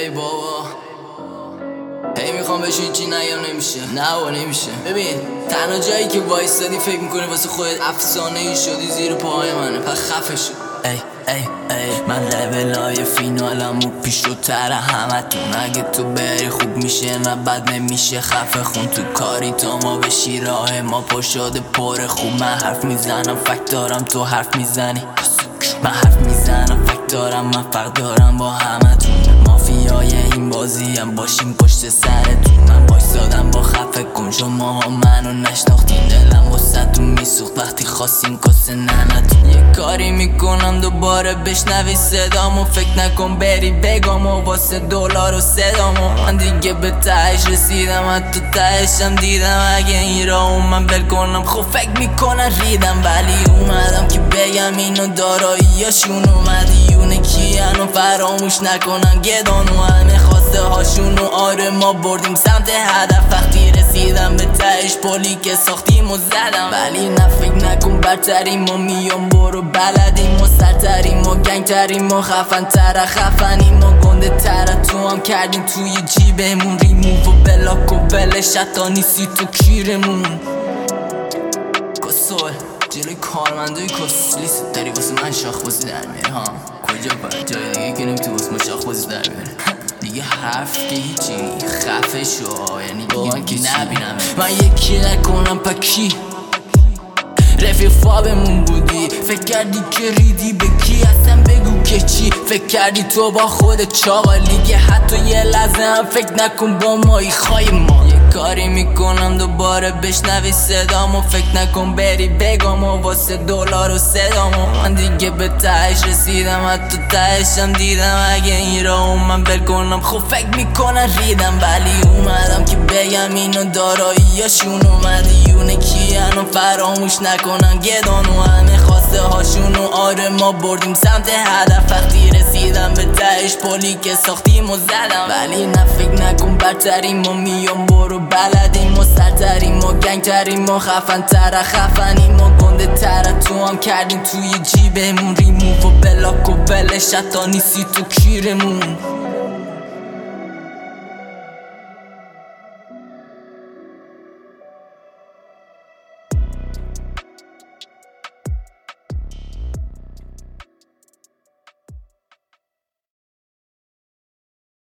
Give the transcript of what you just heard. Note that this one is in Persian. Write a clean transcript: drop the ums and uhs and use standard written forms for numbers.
ای بابا هی میخوام بهش هیچی نگم نمیشه نمیشه. ببین تنها جایی که وایستادی فکر میکنی واسه خودت افسانه ای شدی زیر پاهای منه، پس خفه شو. من لولای فینالمو پیشروتر همتون. اگه تو بری خوب میشه نه بد نمیشه. خفه خون تو کاری تا ما بشی راه ما پر شده پر خوب. من حرف میزنم فکت دارم تو حرف میزنی. من حرف میزنم فکت دارم من فرق دارم با همتون. مافیای این بازی هم باشیم پشت سرتون. من بایستادم با خفه کن شماها منو نشناختین. دلم واسه‌تون میسوخت وقتی خواستین کاسه ننتون. یه کاری میکنم دوباره بشنوی صدامو. فکر نکن بری بگم و واسه دلار و صدامو. من دیگه به تهش رسیدم حتی تهشم دیدم. اگه این راهو من بل کنم خب فکر میکنن ریدم. ولی اومدم که بگم اینو داراییاشونو مدیونه کیان و فراموش نکنن گدانو. همه خواسته هاشونو آره ما بردیم سمت هدف. وقتی رسیدم به تهش پلی که ساختیم و زدم. ولی نه فکر نکن برتریم و میام برو بلدیم و سرتریم و گنگتریم و خفن تر خفنیم و گنده تر. تو هم کردیم توی جیبمون ریموو و بلاک و بلش حتی نیستی تو کیرمون. کسول جلوی کارمندوی کسلیست داری واسه من شاخ بازی در میره ها. کجا باید جای دیگه که نمیتونی واسه من شاخ بازی در بیاره. دیگه حرف که هیچی خفه شو یعنی دیگه نبینم. من یکی نکنم پکی رفیق فابمون بودی. فکر کردی که ریدی به کی اصلا بگو که چی. فکر کردی تو با خودت چاقالیگه حتی یه لحظه هم فکر نکن با مایی خواهی ما. یه کاری میکنم دوباره بشنوی صدامو. فکر نکن بری بگم و واسه دلار و صدامو. من دیگه به تهش رسیدم حتی تهشم دیدم. اگه این راهو من بل کنم خب فکر میکنن ریدم. ولی اومدم که بگم اینو داراییاشونو مدیونه کیان و فراموش نکنن گدانو. همه خواسته هاشونو آره ما بردیم سمت هدف. وقتی رسیدم به تهش پلی که ساختیم و زدم. ولی نه فکر نکن برتریم و میام برو بلدیم و سرتریم و گنگتریم و خفن تر خفنیم و گنده تر. تو هم کردیم توی جیبمون ریموو و بلاک و بلش حتی نیستی تو کیرمون.